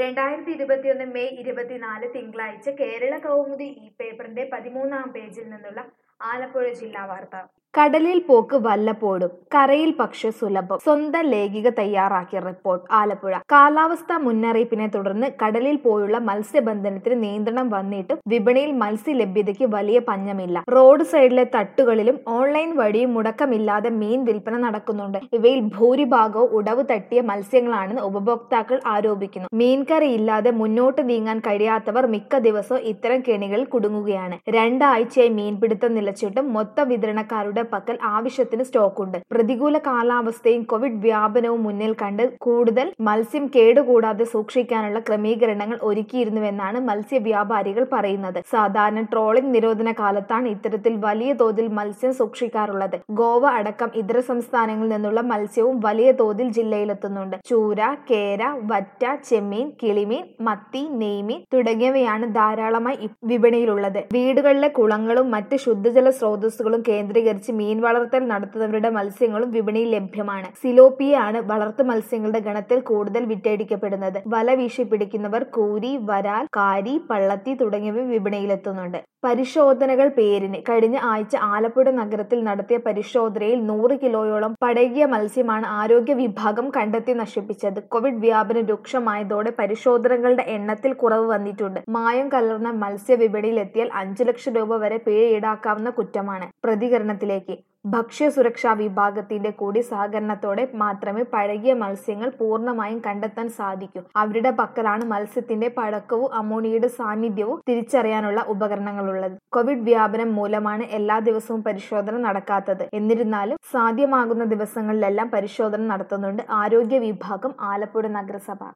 2021 May 24 തിങ്കളാഴ്ച കേരള കൗമുദി ഈ പേപ്പറിന്റെ 13-ാം പേജിൽ നിന്നുള്ള ആലപ്പുഴ ജില്ലാ വാർത്ത. കടലിൽ പോക്ക് വല്ലപ്പോഴും, കരയിൽ പക്ഷെ സുലഭം. സ്വന്തം ലേഖിക തയ്യാറാക്കിയ റിപ്പോർട്ട്. ആലപ്പുഴ. കാലാവസ്ഥാ മുന്നറിയിപ്പിനെ തുടർന്ന് കടലിൽ പോയുള്ള മത്സ്യബന്ധനത്തിന് നിയന്ത്രണം വന്നിട്ടും വിപണിയിൽ മത്സ്യലഭ്യതയ്ക്ക് വലിയ പഞ്ഞമില്ല. റോഡ് സൈഡിലെ തട്ടുകളിലും ഓൺലൈൻ വഴിയും മുടക്കമില്ലാതെ മീൻ വിൽപ്പന നടക്കുന്നുണ്ട്. ഇവയിൽ ഭൂരിഭാഗവും ഉടവ് തട്ടിയ മത്സ്യങ്ങളാണെന്ന് ഉപഭോക്താക്കൾ ആരോപിക്കുന്നു. മീൻകറിയില്ലാതെ മുന്നോട്ട് നീങ്ങാൻ കഴിയാത്തവർ മിക്ക ദിവസവും ഇത്തരം കെണികളിൽ കുടുങ്ങുകയാണ്. 2 ആഴ്ചയായി മീൻപിടുത്തം നിലച്ചിട്ടും മൊത്ത വിതരണക്കാരുടെ പക്കൽ ആവശ്യത്തിന് സ്റ്റോക്കുണ്ട്. പ്രതികൂല കാലാവസ്ഥയും കോവിഡ് വ്യാപനവും മുന്നിൽ കണ്ട് കൂടുതൽ മത്സ്യം കേടുകൂടാതെ സൂക്ഷിക്കാനുള്ള ക്രമീകരണങ്ങൾ ഒരുക്കിയിരുന്നുവെന്നാണ് മത്സ്യ വ്യാപാരികൾ പറയുന്നത്. സാധാരണ ട്രോളിംഗ് നിരോധന കാലത്താണ് ഇത്തരത്തിൽ വലിയ തോതിൽ മത്സ്യം സൂക്ഷിക്കാറുള്ളത്. ഗോവ അടക്കം ഇതര സംസ്ഥാനങ്ങളിൽ നിന്നുള്ള മത്സ്യവും വലിയ തോതിൽ ജില്ലയിലെത്തുന്നുണ്ട്. ചൂര, കേര, വറ്റ, ചെമ്മീൻ, കിളിമീൻ, മത്തി, നെയ്മീൻ തുടങ്ങിയവയാണ് ധാരാളമായി വിപണിയിലുള്ളത്. വീടുകളിലെ കുളങ്ങളും മറ്റ് ശുദ്ധജല സ്രോതസ്സുകളും കേന്ദ്രീകരിച്ച് മീൻ വളർത്തൽ നടത്തുന്നവരുടെ മത്സ്യങ്ങളും വിപണിയിൽ ലഭ്യമാണ്. സിലോപ്പിയാണ് വളർത്തു മത്സ്യങ്ങളുടെ ഗണത്തിൽ കൂടുതൽ വിറ്റഴിക്കപ്പെടുന്നത്. വല വീശി പിടിക്കുന്നവർ കൂരി, വരാൽ, കാരി, പള്ളത്തി തുടങ്ങിയവ വിപണിയിലെത്തുന്നുണ്ട്. പരിശോധനകൾ പേരിന്. കഴിഞ്ഞ ആഴ്ച ആലപ്പുഴ നഗരത്തിൽ നടത്തിയ പരിശോധനയിൽ 100 കിലോയോളം പഴകിയ മത്സ്യമാണ് ആരോഗ്യ വിഭാഗം കണ്ടെത്തി നശിപ്പിച്ചത്. കോവിഡ് വ്യാപനം രൂക്ഷമായതോടെ പരിശോധനകളുടെ എണ്ണത്തിൽ കുറവ് വന്നിട്ടുണ്ട്. മായം കലർന്ന മത്സ്യ വിപണിയിൽ എത്തിയാൽ 5 ലക്ഷം രൂപ വരെ പിഴ ഈടാക്കാവുന്ന കുറ്റമാണ്. പ്രതികരണത്തിലേക്ക്. ഭക്ഷ്യസുരക്ഷാ വിഭാഗത്തിന്റെ കൂടി സഹകരണത്തോടെ മാത്രമേ പഴകിയ മത്സ്യങ്ങൾ പൂർണ്ണമായും കണ്ടെത്താൻ സാധിക്കൂ. അവരുടെ പക്കലാണ് മത്സ്യത്തിന്റെ പഴക്കവും അമോണിയയുടെ സാന്നിധ്യവും തിരിച്ചറിയാനുള്ള ഉപകരണങ്ങളുള്ളത്. കോവിഡ് വ്യാപനം മൂലമാണ് എല്ലാ ദിവസവും പരിശോധന നടക്കാത്തത്. എന്നിരുന്നാലും സാധ്യമാകുന്ന ദിവസങ്ങളിലെല്ലാം പരിശോധന നടത്തുന്നുണ്ട് ആരോഗ്യ വിഭാഗം, ആലപ്പുഴ നഗരസഭ.